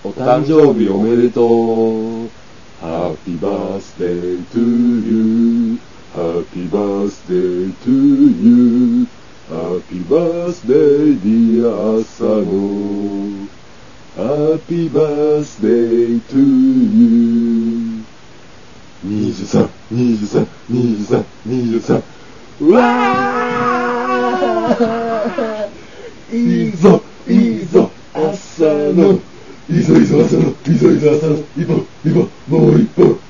お誕生日おめでとう。Happy birthday to you. Happy birthday to you. Happy birthday dear 朝野。Happy birthday to you. 23、23、23、23。うわー、いいぞ、いいぞ、朝野。いいぞいいぞ朝野、いいぞいいぞ朝野、一本、もう一本。